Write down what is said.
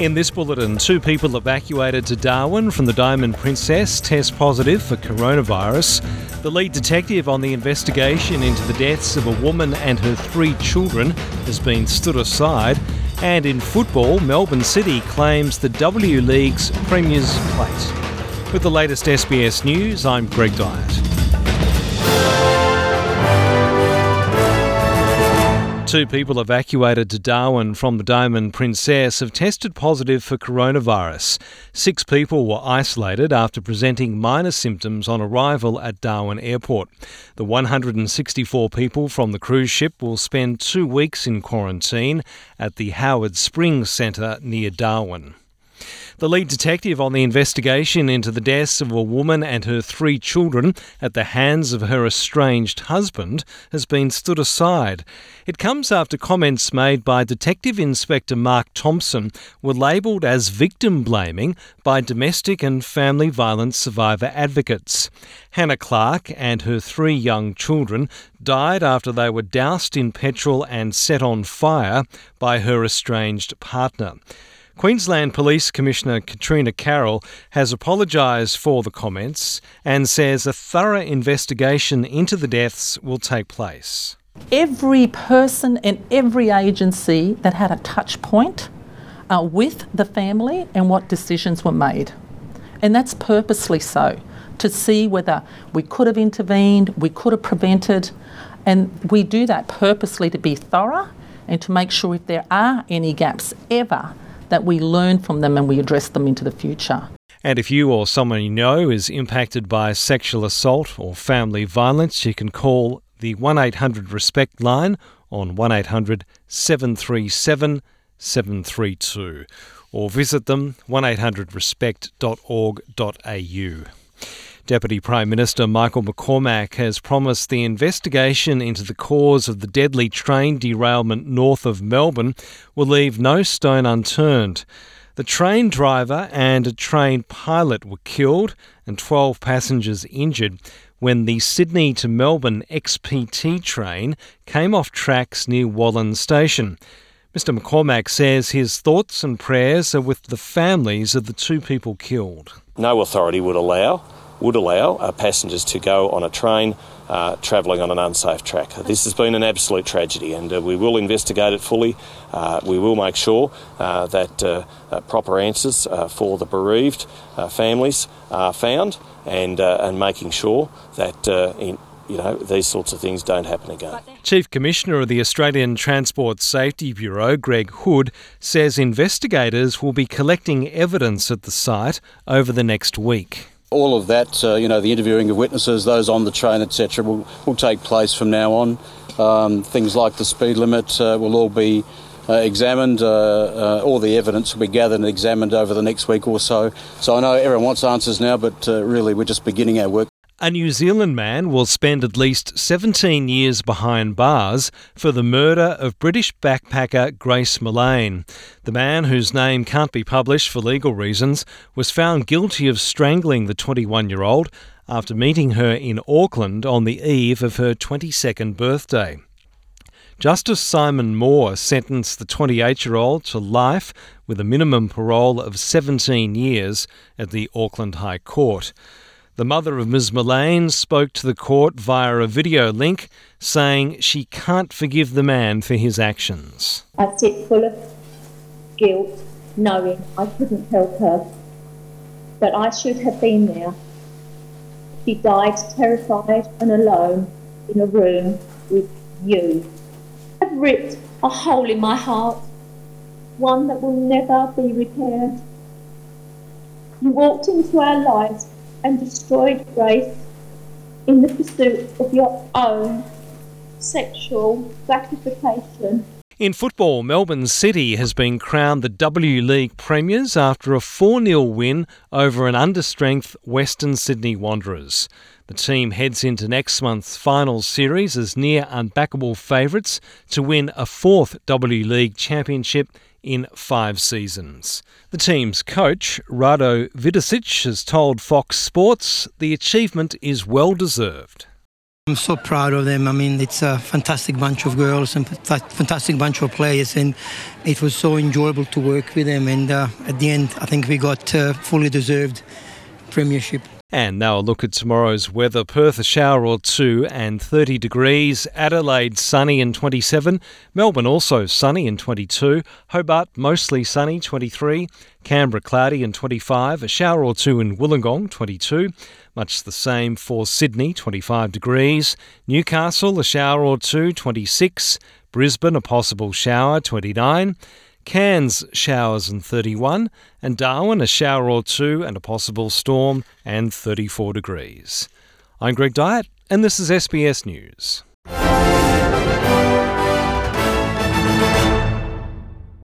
In this bulletin, 2 people evacuated to Darwin from the Diamond Princess test positive for coronavirus. The lead detective on the investigation into the deaths of a woman and her 3 children has been stood aside. And in football, Melbourne City claims the W League's Premier's Plate. With the latest SBS News, I'm Greg Dyett. 2 people evacuated to Darwin from the Diamond Princess have tested positive for coronavirus. 6 people were isolated after presenting minor symptoms on arrival at Darwin Airport. The 164 people from the cruise ship will spend 2 weeks in quarantine at the Howard Springs Centre near Darwin. The lead detective on the investigation into the deaths of a woman and her 3 children at the hands of her estranged husband has been stood aside. It comes after comments made by Detective Inspector Mark Thompson were labelled as victim-blaming by domestic and family violence survivor advocates. Hannah Clark and her 3 young children died after they were doused in petrol and set on fire by her estranged partner. Queensland Police Commissioner Katrina Carroll has apologised for the comments and says a thorough investigation into the deaths will take place. Every person and every agency that had a touch point with the family and what decisions were made. And that's purposely so, to see whether we could have intervened, we could have prevented, and we do that purposely to be thorough and to make sure if there are any gaps ever, that we learn from them and we address them into the future. And if you or someone you know is impacted by sexual assault or family violence, you can call the 1800-RESPECT line on 1800 737 732 or visit them 1800respect.org.au. Deputy Prime Minister Michael McCormack has promised the investigation into the cause of the deadly train derailment north of Melbourne will leave no stone unturned. The train driver and a train pilot were killed and 12 passengers injured when the Sydney to Melbourne XPT train came off tracks near Wallan Station. Mr McCormack says his thoughts and prayers are with the families of the 2 people killed. No authority would allow passengers to go on a train travelling on an unsafe track. This has been an absolute tragedy and we will investigate it fully. We will make sure that proper answers for the bereaved families are found and making sure that these sorts of things don't happen again. Chief Commissioner of the Australian Transport Safety Bureau, Greg Hood, says investigators will be collecting evidence at the site over the next week. All of that, the interviewing of witnesses, those on the train, etc., will take place from now on. Things like the speed limit will all be examined. All the evidence will be gathered and examined over the next week or so. So I know everyone wants answers now, but really we're just beginning our work. A New Zealand man will spend at least 17 years behind bars for the murder of British backpacker Grace Millane. The man, whose name can't be published for legal reasons, was found guilty of strangling the 21-year-old after meeting her in Auckland on the eve of her 22nd birthday. Justice Simon Moore sentenced the 28-year-old to life with a minimum parole of 17 years at the Auckland High Court. The mother of Ms Millane spoke to the court via a video link, saying she can't forgive the man for his actions. I sit full of guilt, knowing I couldn't help her, but I should have been there. She died terrified and alone in a room with you. I've ripped a hole in my heart, one that will never be repaired. You walked into our lives and destroyed Grace in the pursuit of your own sexual gratification. In football, Melbourne City has been crowned the W League Premiers after a 4-0 win over an understrength Western Sydney Wanderers. The team heads into next month's finals series as near unbackable favourites to win a 4th W League championship in 5 seasons. The team's coach, Rado Vidosic, has told Fox Sports the achievement is well deserved. I'm so proud of them. I mean, it's a fantastic bunch of girls and fantastic bunch of players, and it was so enjoyable to work with them. And at the end, I think we got fully deserved premiership. And now a look at tomorrow's weather. Perth a shower or two and 30 degrees. Adelaide sunny and 27. Melbourne also sunny and 22. Hobart mostly sunny, 23. Canberra cloudy and 25. A shower or two in Wollongong, 22. Much the same for Sydney, 25 degrees. Newcastle a shower or two, 26. Brisbane a possible shower, 29. Cairns showers and 31, and Darwin a shower or two and a possible storm and 34 degrees. I'm Greg Dyett, and this is SBS News.